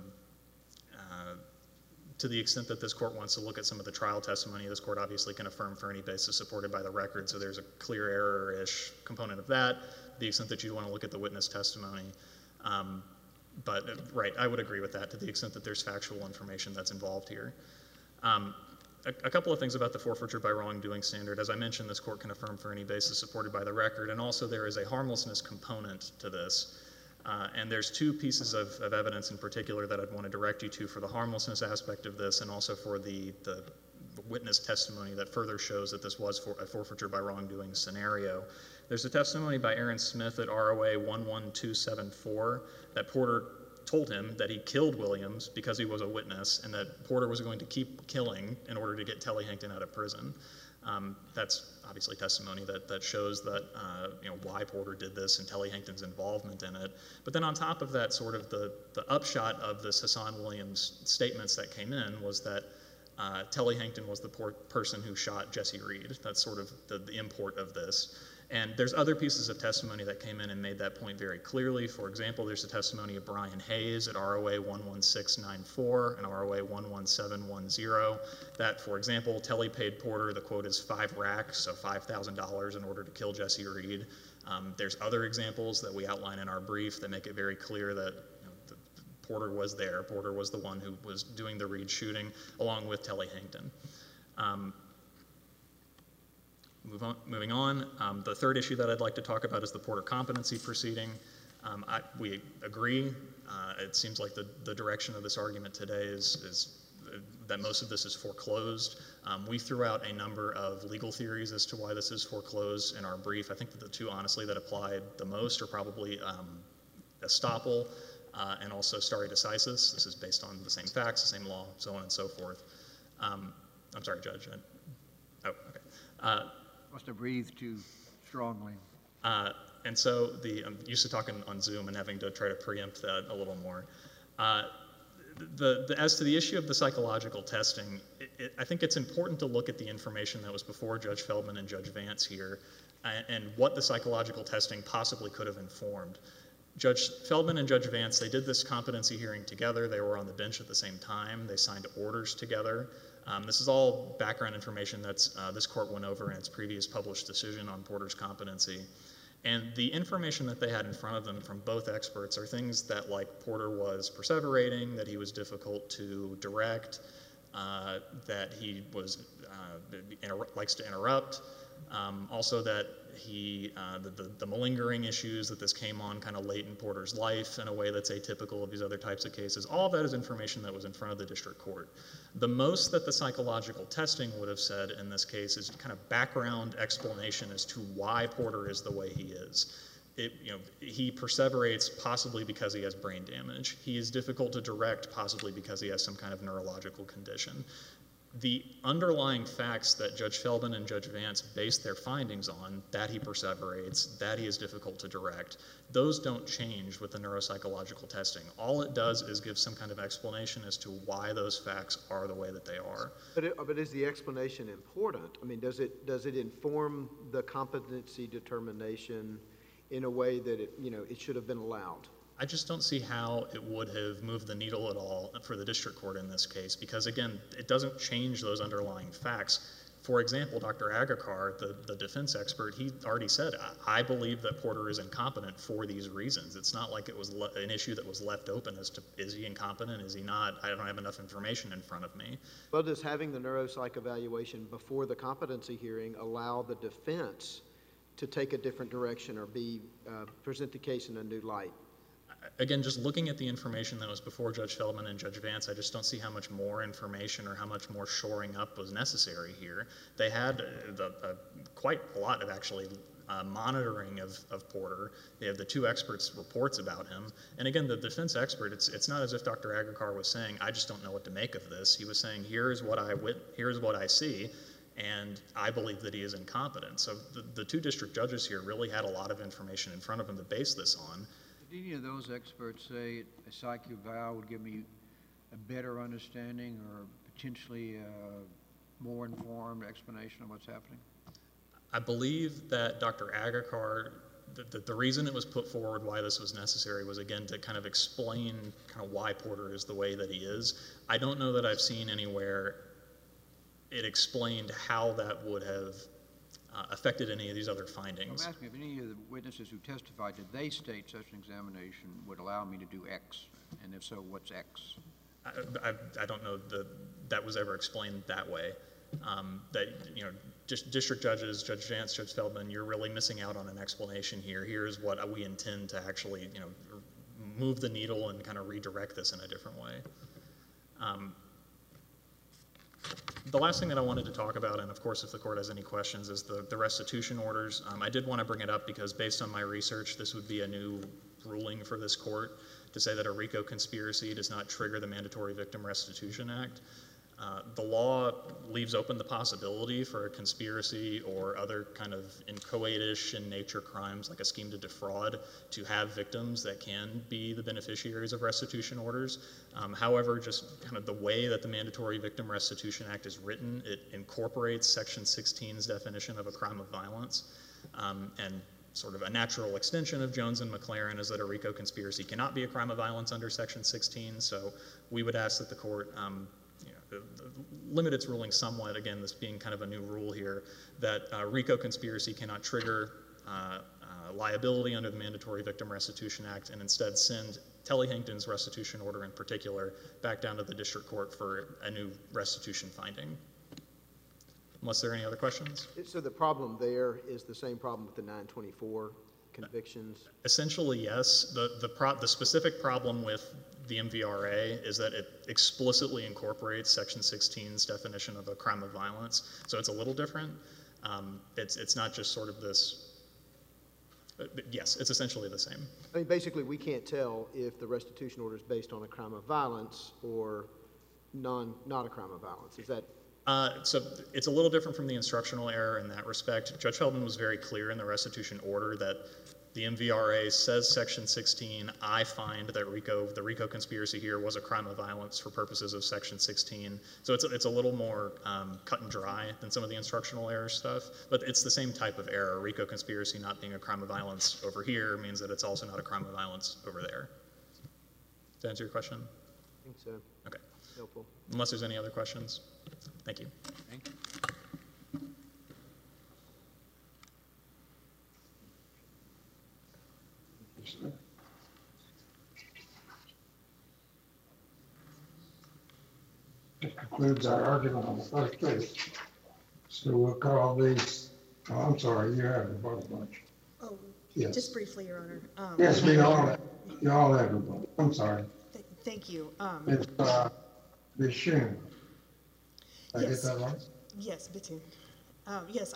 to the extent that this court wants to look at some of the trial testimony, this court obviously can affirm for any basis supported by the record, so there's a clear error-ish component of that, to the extent that you want to look at the witness testimony. But, right, I would agree with that, to the extent that there's factual information that's involved here. A couple of things about the forfeiture by wrongdoing standard. As I mentioned, this court can affirm for any basis supported by the record, and also there is a harmlessness component to this. And there's two pieces of evidence in particular that I'd want to direct you to for the harmlessness aspect of this, and also for the witness testimony that further shows that this was a forfeiture by wrongdoing scenario. There's a testimony by Aaron Smith at ROA 11274 that Porter told him that he killed Williams because he was a witness, and that Porter was going to keep killing in order to get Telly-Hankton out of prison. That's obviously testimony that shows that why Porter did this and Telly-Hankton's involvement in it. But then on top of that, sort of the upshot of this Hassan Williams statements that came in was that Telly-Hankton was the person who shot Jesse Reed. That's sort of the import of this. And there's other pieces of testimony that came in and made that point very clearly. For example, there's a testimony of Brian Hayes at ROA 11694 and ROA 11710 that, for example, Telly paid Porter, the quote is 5 racks, so $5,000 in order to kill Jesse Reed. There's other examples that we outline in our brief that make it very clear that Porter was there. Porter was the one who was doing the Reed shooting along with Telly-Hankton. Moving on, the third issue that I'd like to talk about is the Porter competency proceeding. We agree. It seems like the direction of this argument today is that most of this is foreclosed. We threw out a number of legal theories as to why this is foreclosed in our brief. I think that the two, honestly, that applied the most are probably estoppel and also stare decisis. This is based on the same facts, the same law, so on and so forth. I'm sorry, Judge. Oh, okay. Must have breathed too strongly. And so I'm used to talking on Zoom and having to try to preempt that a little more. As to the issue of the psychological testing, I think it's important to look at the information that was before Judge Feldman and Judge Vance here and what the psychological testing possibly could have informed. Judge Feldman and Judge Vance, they did this competency hearing together. They were on the bench at the same time. They signed orders together. This is all background information that this court went over in its previous published decision on Porter's competency. And the information that they had in front of them from both experts are things that, like, Porter was perseverating, that he was difficult to direct, that he was likes to interrupt, also that the malingering issues, that this came on kind of late in Porter's life in a way that's atypical of these other types of cases. All of that is information that was in front of the district court. The most that the psychological testing would have said in this case is kind of background explanation as to why Porter is the way he is. He perseverates possibly because he has brain damage. He is difficult to direct possibly because he has some kind of neurological condition. The underlying facts that Judge Feldman and Judge Vance based their findings on, that he perseverates, that he is difficult to direct, those don't change with the neuropsychological testing. All it does is give some kind of explanation as to why those facts are the way that they are. But is the explanation important? I mean, does it inform the competency determination in a way that it should have been allowed? I just don't see how it would have moved the needle at all for the district court in this case, because again, it doesn't change those underlying facts. For example, Dr. Agakar, the defense expert, he already said, I believe that Porter is incompetent for these reasons. It's not like it was an issue that was left open as to, is he incompetent, is he not? I don't have enough information in front of me. Well, does having the neuropsych evaluation before the competency hearing allow the defense to take a different direction or present the case in a new light? Again, just looking at the information that was before Judge Feldman and Judge Vance, I just don't see how much more information or how much more shoring up was necessary here. They had quite a lot of actually monitoring of Porter. They have the two experts' reports about him. And again, the defense expert, it's not as if Dr. Agakar was saying, I just don't know what to make of this. He was saying, here's what I see, and I believe that he is incompetent. So the two district judges here really had a lot of information in front of them to base this on. Did any of those experts say a psych eval would give me a better understanding or potentially a more informed explanation of what's happening? I believe that Dr. Agakar, the reason it was put forward why this was necessary was, again, to kind of explain kind of why Porter is the way that he is. I don't know that I've seen anywhere it explained how that would have affected any of these other findings. I'm asking if any of the witnesses who testified, did they state such an examination would allow me to do X? And if so, what's X? I don't know that was ever explained that way. Just district judges, Judge Vance, Judge Feldman, you're really missing out on an explanation here. Here's what we intend to actually, move the needle and kind of redirect this in a different way. The last thing that I wanted to talk about, and of course if the court has any questions, is the restitution orders. I did want to bring it up because based on my research, this would be a new ruling for this court to say that a RICO conspiracy does not trigger the Mandatory Victim Restitution Act. The law leaves open the possibility for a conspiracy or other kind of inchoate-ish in nature crimes like a scheme to defraud to have victims that can be the beneficiaries of restitution orders. However, just kind of the way that the Mandatory Victim Restitution Act is written, it incorporates Section 16's definition of a crime of violence, and sort of a natural extension of Jones and McLaren is that a RICO conspiracy cannot be a crime of violence under Section 16, so we would ask that the court limit its ruling somewhat, again, this being kind of a new rule here, that RICO conspiracy cannot trigger liability under the Mandatory Victim Restitution Act, and instead send Telly Hankton's restitution order in particular back down to the district court for a new restitution finding. Unless there are any other questions? So the problem there is the same problem with the 924 convictions? Essentially, yes. The specific problem with the MVRA is that it explicitly incorporates Section 16's definition of a crime of violence, so it's a little different. It's not just sort of this, but yes, it's essentially the same. I mean, basically, we can't tell if the restitution order is based on a crime of violence or not a crime of violence. Is that? So it's a little different from the instructional error in that respect. Judge Feldman was very clear in the restitution order that the MVRA says Section 16, I find that the RICO conspiracy here was a crime of violence for purposes of Section 16. So it's a little more cut and dry than some of the instructional error stuff, but it's the same type of error. RICO conspiracy not being a crime of violence over here means that it's also not a crime of violence over there. Does that answer your question? I think so. Okay. Helpful. Unless there's any other questions. Thank you. Thank you. This concludes our argument on the first case. So we'll call the Oh, I'm sorry, you have a bunch. Oh, Yes. just briefly, Your Honor. Yes, we all have a bunch. I'm sorry. Thank you. It's, Bishun. Did I get Yes. that right? Yes, Bitoon. Yes,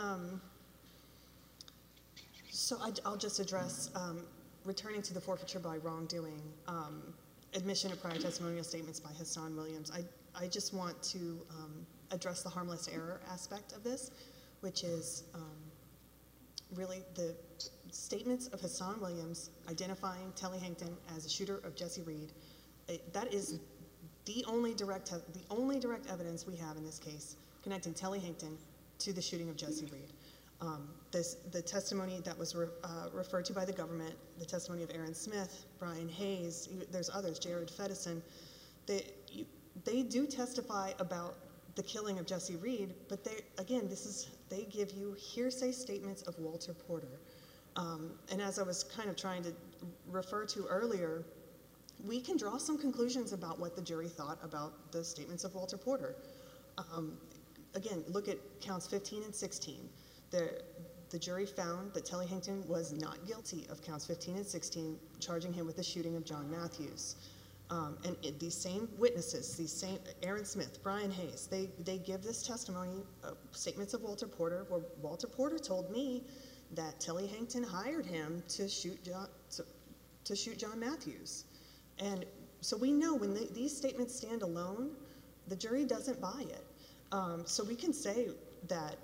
I'll just address, returning to the forfeiture by wrongdoing, admission of prior testimonial statements by Hassan Williams. I just want to address the harmless error aspect of this, which is really the statements of Hassan Williams identifying Telly Hankton as a shooter of Jesse Reed. That is the only direct evidence we have in this case connecting Telly Hankton to the shooting of Jesse Reed. The testimony that was referred to by the government, the testimony of Aaron Smith, Brian Hayes, there's others, Jared Fedison, they do testify about the killing of Jesse Reed, but they give you hearsay statements of Walter Porter. And as I was kind of trying to refer to earlier, we can draw some conclusions about what the jury thought about the statements of Walter Porter. Again, look at counts 15 and 16. The jury found that Telly Hankton was not guilty of counts 15 and 16, charging him with the shooting of John Matthews. And these same witnesses, Aaron Smith, Brian Hayes, they give this testimony, statements of Walter Porter, where Walter Porter told me that Telly Hankton hired him to shoot John Matthews. And so we know when these statements stand alone, the jury doesn't buy it. So we can say that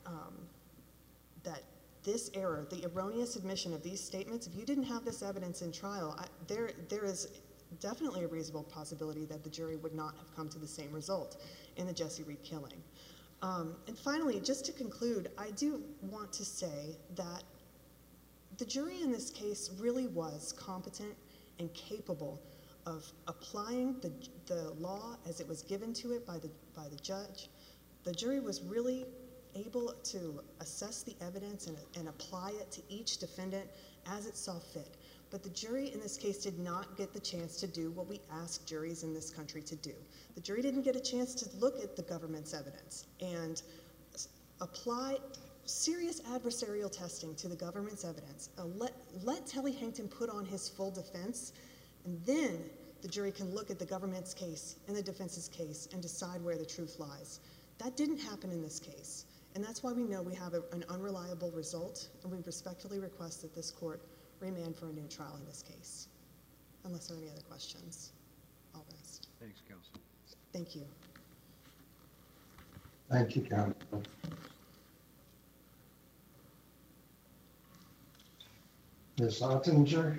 that this error, the erroneous admission of these statements, if you didn't have this evidence in trial, there is definitely a reasonable possibility that the jury would not have come to the same result in the Jesse Reed killing. And finally, just to conclude, I do want to say that the jury in this case really was competent and capable of applying the law as it was given to it by the judge. The jury was really able to assess the evidence and apply it to each defendant as it saw fit. But the jury in this case did not get the chance to do what we ask juries in this country to do. The jury didn't get a chance to look at the government's evidence and apply serious adversarial testing to the government's evidence. Let Telly Hankton put on his full defense, and then the jury can look at the government's case and the defense's case and decide where the truth lies. That didn't happen in this case, and that's why we know we have an unreliable result, and we respectfully request that this court remand for a new trial in this case. Unless there are any other questions, I'll rest. Thanks, counsel. Thank you. Thank you, counsel. Ms. Ottinger?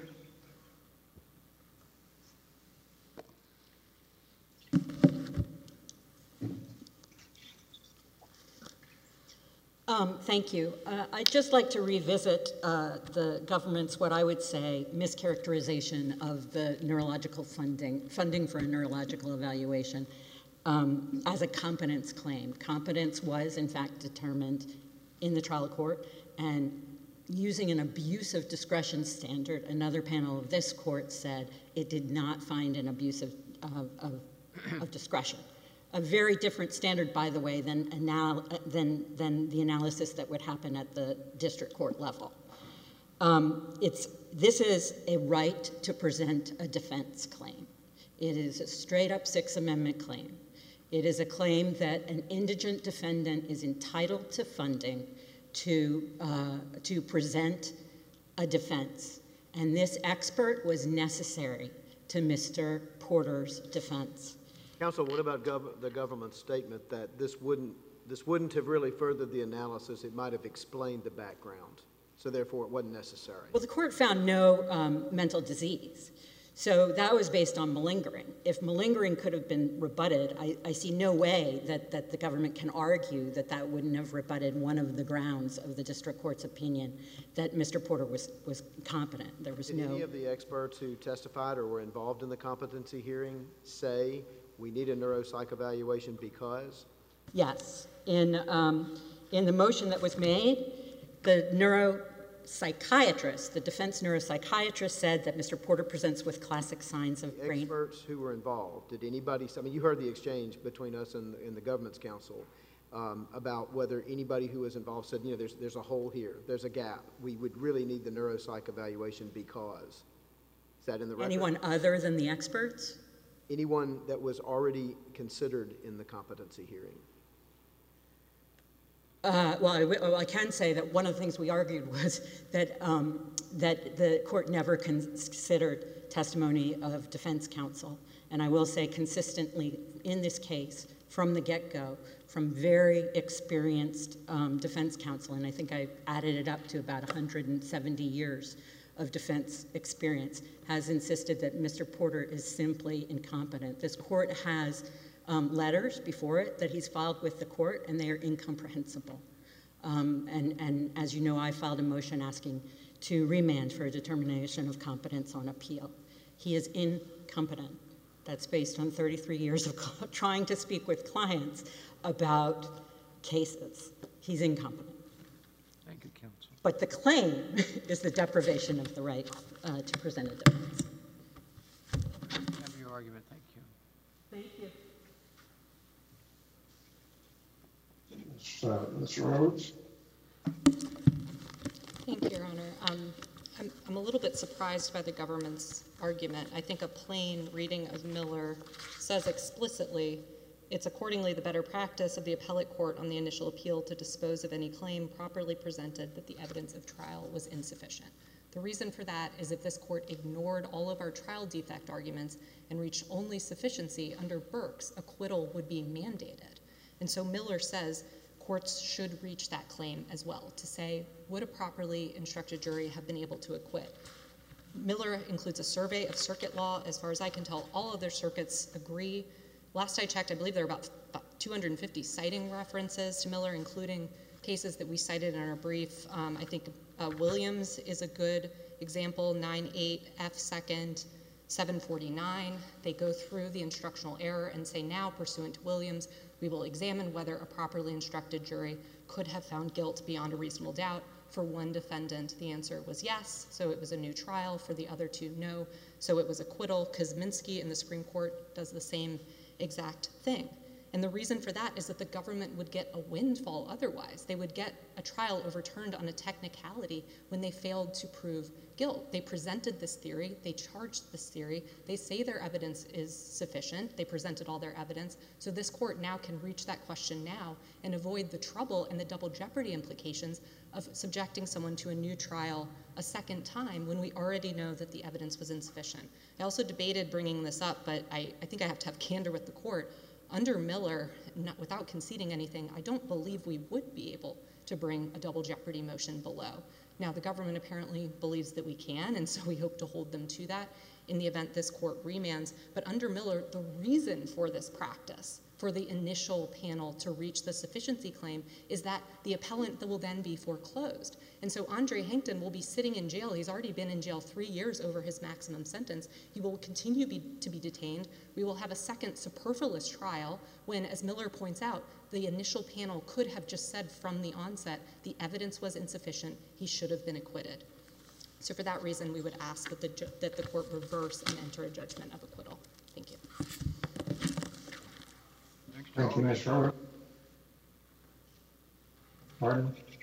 Thank you. I'd just like to revisit the government's, what I would say, mischaracterization of the neurological funding for a neurological evaluation as a competence claim. Competence was, in fact, determined in the trial court, and using an abuse of discretion standard, another panel of this court said it did not find an abuse of discretion. A very different standard, by the way, than the analysis that would happen at the district court level. This is a right to present a defense claim. It is a straight-up Sixth Amendment claim. It is a claim that an indigent defendant is entitled to funding to present a defense, and this expert was necessary to Mr. Porter's defense. Counsel, what about the government's statement that this wouldn't have really furthered the analysis? It might have explained the background, so therefore it wasn't necessary. Well, the court found no mental disease, so that was based on malingering. If malingering could have been rebutted, I see no way that the government can argue that that wouldn't have rebutted one of the grounds of the district court's opinion that Mr. Porter was competent. There was Did any of the experts who testified or were involved in the competency hearing say we need a neuropsych evaluation because? Yes. In the motion that was made, the neuropsychiatrist, the defense neuropsychiatrist, said that Mr. Porter presents with classic signs of brain. Experts who were involved, did anybody, I mean, you heard the exchange between us and the government's counsel. about whether anybody who was involved said, you know, there's a hole here, there's a gap. We would really need the neuropsych evaluation because. Is that in the record? Anyone other than the experts? Anyone that was already considered in the competency hearing. Well, I can say that one of the things we argued was that, that the court never considered testimony of defense counsel. And I will say consistently in this case, from the get-go, from very experienced defense counsel, and I think I added it up to about 170 years of defense experience, has insisted that Mr. Porter is simply incompetent. This court has letters before it that he's filed with the court, and they are incomprehensible. And as you know, I filed a motion asking to remand for a determination of competence on appeal. He is incompetent. That's based on 33 years of trying to speak with clients about cases. He's incompetent. Thank you, counsel. But the claim is the deprivation of the right to present a defense. Have your argument. Thank you. Thank you. Ms. Rhodes? Thank you, Your Honor. I'm a little bit surprised by the government's argument. I think a plain reading of Miller says explicitly, it's accordingly the better practice of the appellate court on the initial appeal to dispose of any claim properly presented that the evidence of trial was insufficient. The reason for that is if this court ignored all of our trial defect arguments and reached only sufficiency under Burke's, acquittal would be mandated. And so Miller says courts should reach that claim as well, to say, would a properly instructed jury have been able to acquit? Miller includes a survey of circuit law. As far as I can tell, all other circuits agree. Last I checked, I believe there are about 250 citing references to Miller, including cases that we cited in our brief. I think Williams is a good example, 9-8 F 2nd 749. They go through the instructional error and say, now, pursuant to Williams, we will examine whether a properly instructed jury could have found guilt beyond a reasonable doubt. For one defendant, the answer was yes, so it was a new trial. For the other two, no, so it was acquittal. Kosminski in the Supreme Court does the same exact thing. And the reason for that is that the government would get a windfall otherwise. They would get a trial overturned on a technicality when they failed to prove guilt. They presented this theory, they charged this theory, they say their evidence is sufficient, they presented all their evidence, so this court now can reach that question now and avoid the trouble and the double jeopardy implications of subjecting someone to a new trial a second time when we already know that the evidence was insufficient. I also debated bringing this up, but I think I have to have candor with the court. Under Miller, without conceding anything, I don't believe we would be able to bring a double jeopardy motion below. Now, the government apparently believes that we can, and so we hope to hold them to that in the event this court remands. But under Miller, the reason for this practice, for the initial panel to reach the sufficiency claim, is that the appellant will then be foreclosed. And so Andre Hankton will be sitting in jail. He's already been in jail 3 years over his maximum sentence. He will continue to be detained. We will have a second superfluous trial when, as Miller points out, the initial panel could have just said from the onset the evidence was insufficient, he should have been acquitted. So for that reason, we would ask that the court reverse and enter a judgment of acquittal. Thank you. Thank you, Ms. Rowe. Pardon?